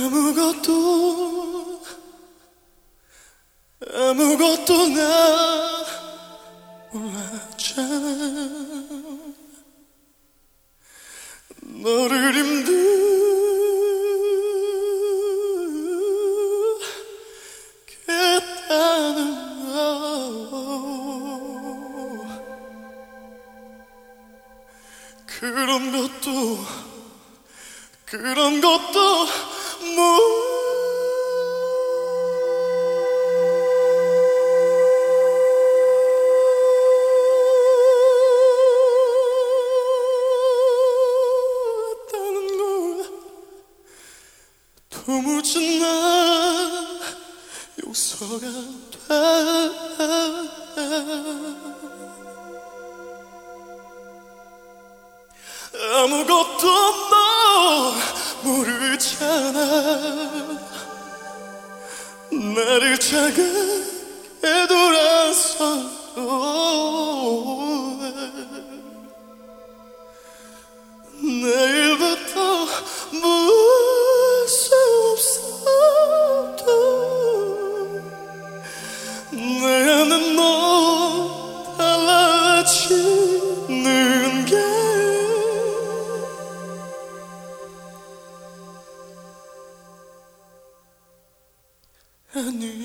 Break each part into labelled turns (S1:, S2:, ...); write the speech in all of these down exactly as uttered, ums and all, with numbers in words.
S1: 아무것도 아무것도 나 몰랐잖아. 너를 힘들겠다는 거 그런 것도 그런 것도 뭐 도무지 난 용서가 돼. 아무것도 너 모르잖아. 나를 차갑게 돌아서도 내일부터 무엇 없어도 내 안은 너 달라지는 게 아니.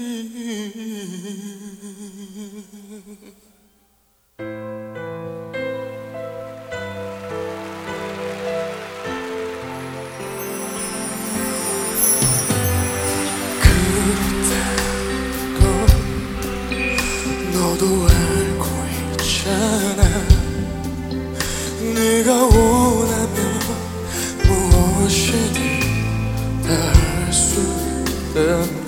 S1: 너도 알고 있잖아. 네가 원하면 무엇이든 다 할 수 있다는 걸.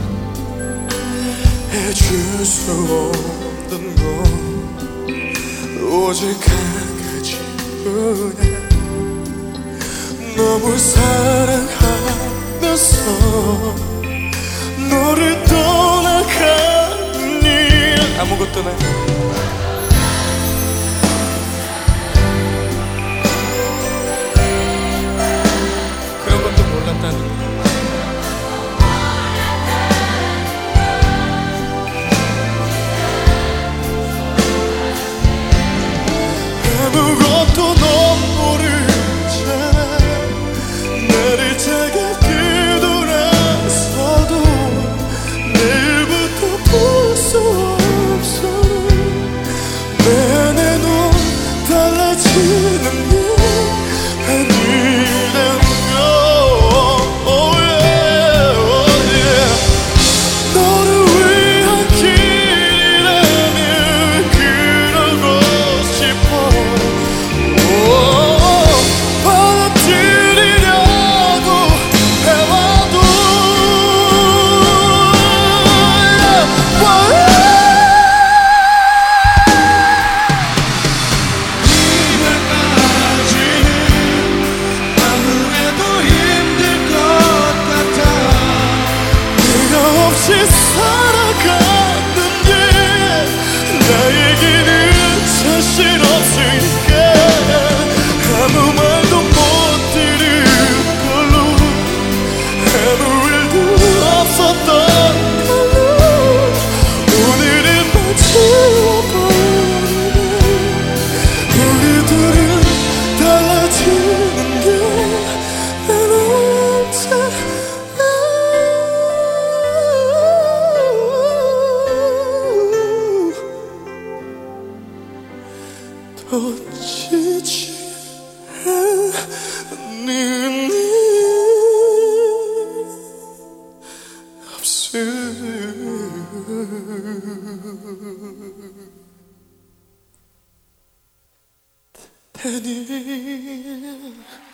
S1: 해줄 수 없는 건 오직 한 가지뿐이야. 너무 사랑하면서 너를 떠나가니 아무것도 나 그런 것도 몰랐다니. 아무것도 넌 모르잖아. 나를 차갑게 돌아서도 내일부터 볼 수 없어. 내 안에 넌 달라지는 게 아니란 거. Oh yeah, oh yeah. 너를 위한 길이라면 그러고 싶어. Oh, 받아들이려고 해와도 살아가는 게 나에게는 사실 없으니까 아무 말도 못 들은 걸로 아무 일도 없었던 걸로 오늘은 마치워버리네. 우리 둘은 달라지는 게 난 혼자 더 지지 않는 일 없을 테니.